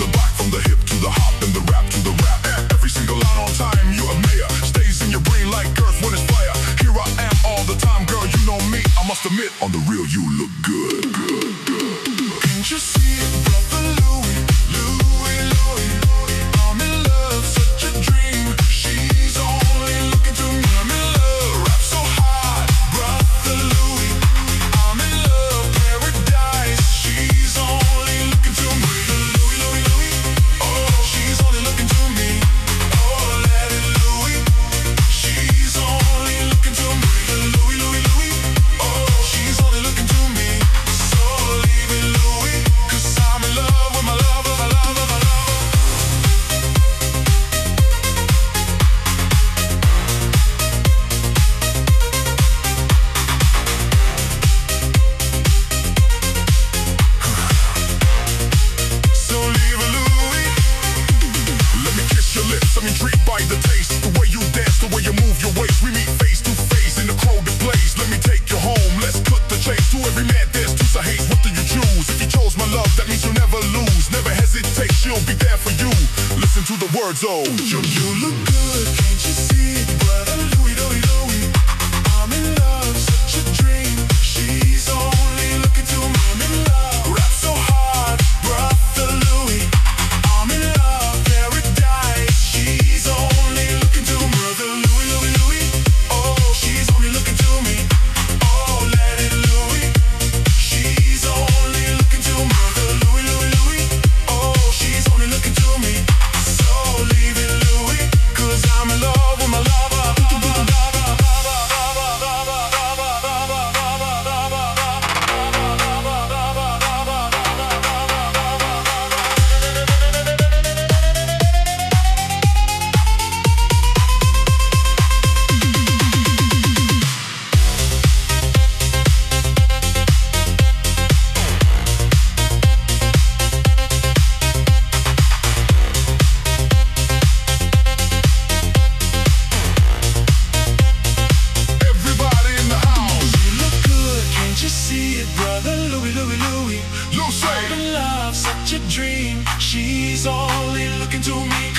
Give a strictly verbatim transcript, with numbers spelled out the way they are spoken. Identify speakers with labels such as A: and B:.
A: the back, from the hip to the hop, and the rap to the rap. Every single line on time, you a mayor. Stays in your brain like earth when it's fire. Here I am all the time, girl, you know me. I must admit, on the real, you look good, good, good. Can't you see it, brother Louie? Louie, Louie, I'm in love, such a dream. She's only looking to me. I'm in love, rap so hard, brother Louie. I'm in love, paradise. She's only looking to me. Louie, Louie, Louie, oh, she's only looking to me. Oh, let it Louie. She's only looking to me. Louie, Louie, Louie, oh, she's only looking to me. So leave it Louie, 'cause I'm in love with my lover, my lover, my lover. So leave it Louie. Let me kiss your lips, I'm intrigued by the taste. The way you dance, the way you move your waist. We meet face to face in the crowded place. Let me take you home, let's cut the chase. To every man there's two to hate, what do you choose? If you chose my love, that means you'll never lose. Never hesitate, she'll be there for you. Listen to the words, oh, you, you look good, can't you see it, brother Louie, Louie, Louie. I'm in love, such a dream. She's only looking to me. I'm in love, rap so hard, brother Louie. I'm in love, paradise. She's only looking to me. Brother Louie, Louie, Louie, oh, she's only looking to me. Oh, let it Louie. She's only looking to me. Brother Louie, Louie, Louie, oh, she's only looking to me. So leave it Louie, 'cause I'm in love with my lover. Everybody in the house, you look good, can't you see it, brother Louie, Louie, Louie. You say, I'm in love, such a dream. She's only looking to me.